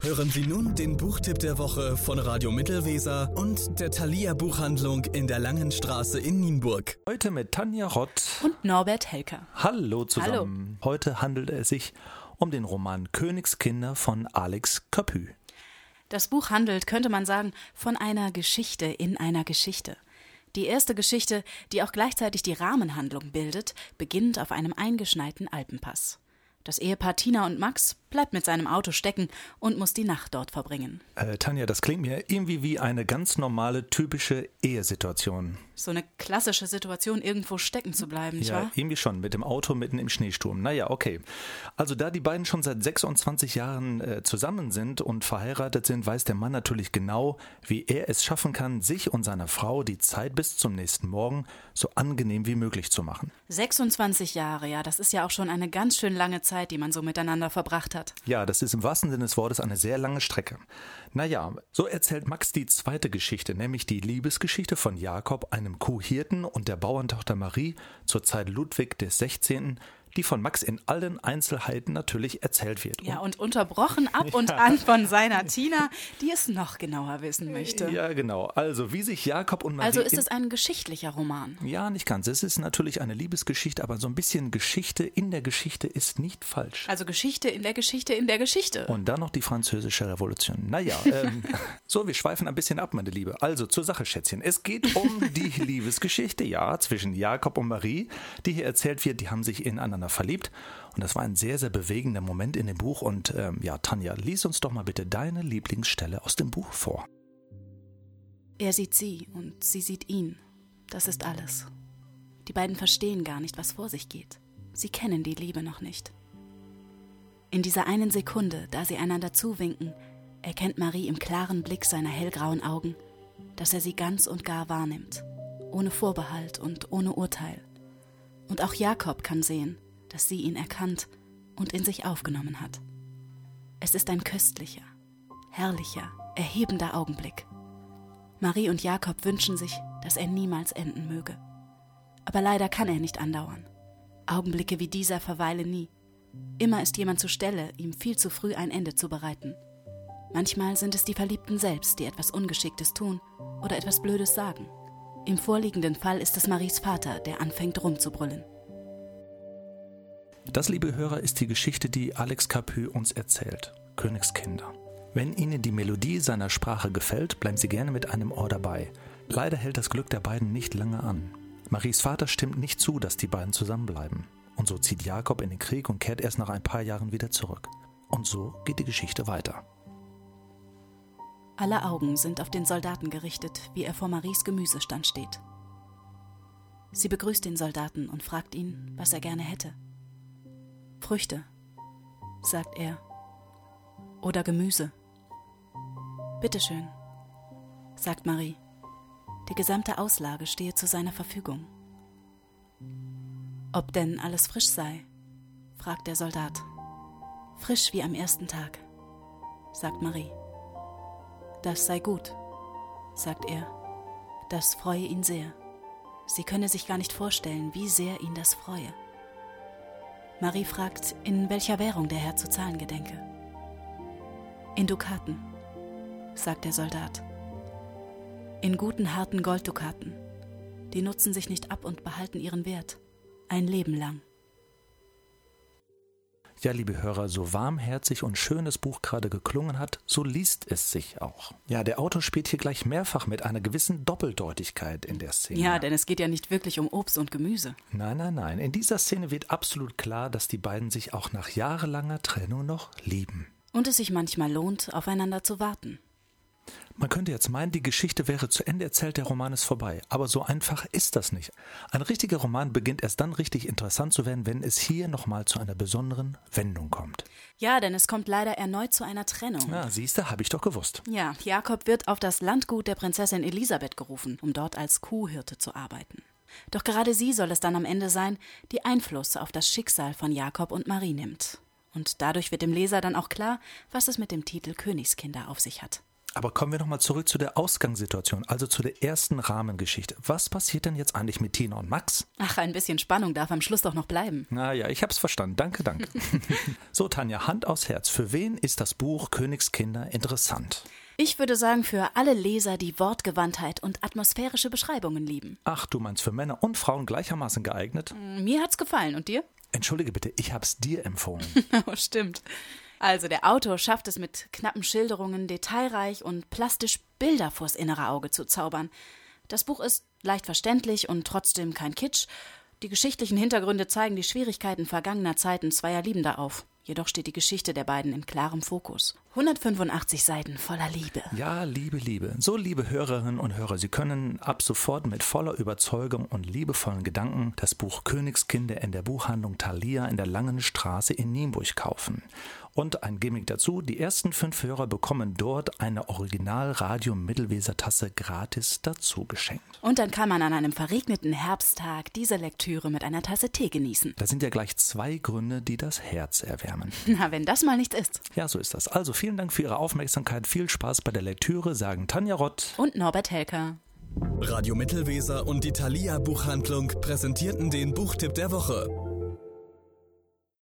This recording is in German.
Hören Sie nun den Buchtipp der Woche von Radio Mittelweser und der Thalia Buchhandlung in der Langenstraße in Nienburg. Heute mit Tanja Rott und Norbert Helker. Hallo zusammen. Hallo. Heute handelt es sich um den Roman Königskinder von Alex Capu. Das Buch handelt, könnte man sagen, von einer Geschichte in einer Geschichte. Die erste Geschichte, die auch gleichzeitig die Rahmenhandlung bildet, beginnt auf einem eingeschneiten Alpenpass. Das Ehepaar Tina und Max bleibt mit seinem Auto stecken und muss die Nacht dort verbringen. Tanja, das klingt mir irgendwie wie eine ganz normale, typische Ehesituation. So eine klassische Situation, irgendwo stecken zu bleiben, nicht wahr? Ja, irgendwie schon, mit dem Auto mitten im Schneesturm. Naja, okay. Also da die beiden schon seit 26 Jahren zusammen sind und verheiratet sind, weiß der Mann natürlich genau, wie er es schaffen kann, sich und seiner Frau die Zeit bis zum nächsten Morgen so angenehm wie möglich zu machen. 26 Jahre, ja, das ist ja auch schon eine ganz schön lange Zeit, die man so miteinander verbracht hat. Ja, das ist im wahrsten Sinne des Wortes eine sehr lange Strecke. Naja, so erzählt Max die zweite Geschichte, nämlich die Liebesgeschichte von Jakob, einem Kuhhirten, und der Bauerntochter Marie zur Zeit Ludwig des 16., die von Max in allen Einzelheiten natürlich erzählt wird. Ja, und unterbrochen ab und an von seiner Tina, die es noch genauer wissen möchte. Ja, genau. Also, wie sich Jakob und Marie... Also ist es ein geschichtlicher Roman? Ja, nicht ganz. Es ist natürlich eine Liebesgeschichte, aber so ein bisschen Geschichte in der Geschichte ist nicht falsch. Also Geschichte in der Geschichte in der Geschichte. Und dann noch die Französische Revolution. Naja, so, wir schweifen ein bisschen ab, meine Liebe. Also, zur Sache, Schätzchen. Es geht um die Liebesgeschichte, ja, zwischen Jakob und Marie, die hier erzählt wird. Die haben sich ineinander verliebt, und das war ein sehr, sehr bewegender Moment in dem Buch. Und ja, Tanja, lies uns doch mal bitte deine Lieblingsstelle aus dem Buch vor. Er sieht sie und sie sieht ihn. Das ist alles. Die beiden verstehen gar nicht, was vor sich geht. Sie kennen die Liebe noch nicht. In dieser einen Sekunde, da sie einander zuwinken, erkennt Marie im klaren Blick seiner hellgrauen Augen, dass er sie ganz und gar wahrnimmt, ohne Vorbehalt und ohne Urteil. Und auch Jakob kann sehen, dass sie ihn erkannt und in sich aufgenommen hat. Es ist ein köstlicher, herrlicher, erhebender Augenblick. Marie und Jakob wünschen sich, dass er niemals enden möge. Aber leider kann er nicht andauern. Augenblicke wie dieser verweilen nie. Immer ist jemand zur Stelle, ihm viel zu früh ein Ende zu bereiten. Manchmal sind es die Verliebten selbst, die etwas Ungeschicktes tun oder etwas Blödes sagen. Im vorliegenden Fall ist es Maries Vater, der anfängt rumzubrüllen. Das, liebe Hörer, ist die Geschichte, die Alex Capu uns erzählt. Königskinder. Wenn Ihnen die Melodie seiner Sprache gefällt, bleiben Sie gerne mit einem Ohr dabei. Leider hält das Glück der beiden nicht lange an. Maries Vater stimmt nicht zu, dass die beiden zusammenbleiben. Und so zieht Jakob in den Krieg und kehrt erst nach ein paar Jahren wieder zurück. Und so geht die Geschichte weiter. Alle Augen sind auf den Soldaten gerichtet, wie er vor Maries Gemüsestand steht. Sie begrüßt den Soldaten und fragt ihn, was er gerne hätte. Früchte, sagt er, oder Gemüse. Bitteschön, sagt Marie. Die gesamte Auslage stehe zu seiner Verfügung. Ob denn alles frisch sei, fragt der Soldat. Frisch wie am ersten Tag, sagt Marie. Das sei gut, sagt er. Das freue ihn sehr. Sie könne sich gar nicht vorstellen, wie sehr ihn das freue. Marie fragt, in welcher Währung der Herr zu zahlen gedenke. In Dukaten, sagt der Soldat. In guten, harten Golddukaten. Die nutzen sich nicht ab und behalten ihren Wert. Ein Leben lang. Ja, liebe Hörer, so warmherzig und schön das Buch gerade geklungen hat, so liest es sich auch. Ja, der Autor spielt hier gleich mehrfach mit einer gewissen Doppeldeutigkeit in der Szene. Ja, denn es geht ja nicht wirklich um Obst und Gemüse. Nein. In dieser Szene wird absolut klar, dass die beiden sich auch nach jahrelanger Trennung noch lieben. Und es sich manchmal lohnt, aufeinander zu warten. Man könnte jetzt meinen, die Geschichte wäre zu Ende erzählt, der Roman ist vorbei. Aber so einfach ist das nicht. Ein richtiger Roman beginnt erst dann richtig interessant zu werden, wenn es hier nochmal zu einer besonderen Wendung kommt. Ja, denn es kommt leider erneut zu einer Trennung. Na, siehste, habe ich doch gewusst. Ja, Jakob wird auf das Landgut der Prinzessin Elisabeth gerufen, um dort als Kuhhirte zu arbeiten. Doch gerade sie soll es dann am Ende sein, die Einfluss auf das Schicksal von Jakob und Marie nimmt. Und dadurch wird dem Leser dann auch klar, was es mit dem Titel Königskinder auf sich hat. Aber kommen wir nochmal zurück zu der Ausgangssituation, also zu der ersten Rahmengeschichte. Was passiert denn jetzt eigentlich mit Tina und Max? Ach, ein bisschen Spannung darf am Schluss doch noch bleiben. Naja, ich hab's verstanden. Danke. So, Tanja, Hand aufs Herz. Für wen ist das Buch Königskinder interessant? Ich würde sagen, für alle Leser, die Wortgewandtheit und atmosphärische Beschreibungen lieben. Ach, du meinst für Männer und Frauen gleichermaßen geeignet? Mir hat's gefallen. Und dir? Entschuldige bitte, ich hab's dir empfohlen. Oh, stimmt. Also der Autor schafft es mit knappen Schilderungen, detailreich und plastisch Bilder vors innere Auge zu zaubern. Das Buch ist leicht verständlich und trotzdem kein Kitsch. Die geschichtlichen Hintergründe zeigen die Schwierigkeiten vergangener Zeiten zweier Liebender auf. Jedoch steht die Geschichte der beiden in klarem Fokus. 185 Seiten voller Liebe. Ja, Liebe. So, liebe Hörerinnen und Hörer, Sie können ab sofort mit voller Überzeugung und liebevollen Gedanken das Buch Königskinder in der Buchhandlung Thalia in der Langen Straße in Nienburg kaufen. Und ein Gimmick dazu, die ersten 5 Hörer bekommen dort eine Original-Radio-Mittelweser-Tasse gratis dazu geschenkt. Und dann kann man an einem verregneten Herbsttag diese Lektüre mit einer Tasse Tee genießen. Da sind ja gleich 2 Gründe, die das Herz erwärmen. Na, wenn das mal nichts ist. Ja, so ist das. Also vielen Dank für Ihre Aufmerksamkeit, viel Spaß bei der Lektüre, sagen Tanja Rott und Norbert Helker. Radio Mittelweser und die Thalia Buchhandlung präsentierten den Buchtipp der Woche.